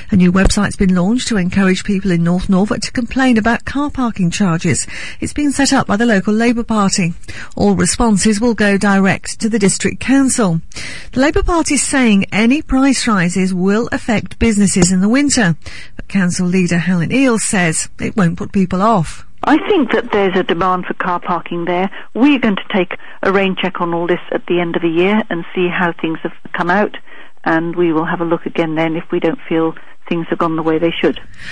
A new website's been launched to encourage people in North Norfolk to complain about car parking charges. It's been set up by the local Labour Party. All responses will go direct to the District Council. The Labour Party is saying any price rises will affect businesses in the winter, but Council leader Helen Eales says it won't put people off. I think that there's a demand for car parking there. We're going to take a rain check on all this at the end of the year and see how things have come out, and we will have a look again then if we don't feel things have gone the way they should.